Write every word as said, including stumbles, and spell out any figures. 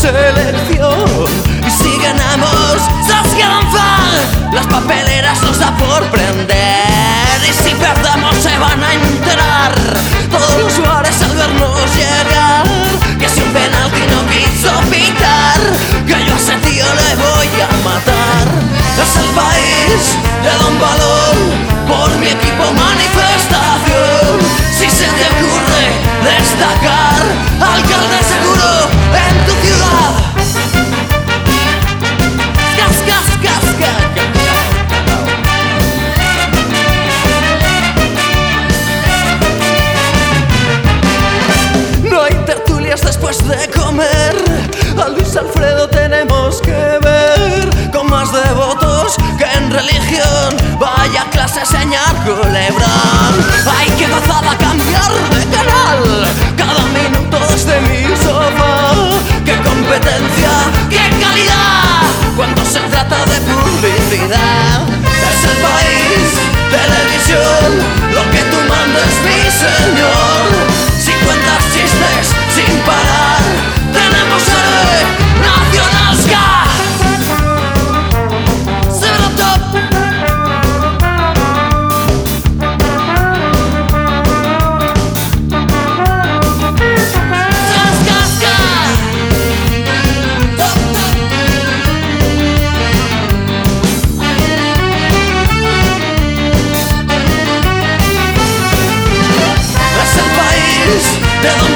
selección. Y si ganamos, Social Fan, las papeleras nos da por prender. Y si perdemos se van a enterar todos los bares al vernos llegar, que si un penalti no quiso pitar, que yo a ese tío le voy a matar. Es el país de Don Balón, por mi equipo manifestación. Si se te ocurre destacar, alcalde seguro en tu ciudad. Gas, gas, gas, gas. No hay tertulias después de comer, a Luis Alfredo tenemos que ver con más devotos que en religión. Vaya clase, señor Culebrón. Hay que gozada cambiar de canal cada minuto desde mi sofá. ¡Qué competencia, qué calidad! Cuando se trata de publicidad, es el país, televisión, lo que tú mandes, mi señor. Si cuentas chistes sin parar, tenemos héroe nacional ska. Cero top. Ska, ska, ska. Top, top. Es el país de Don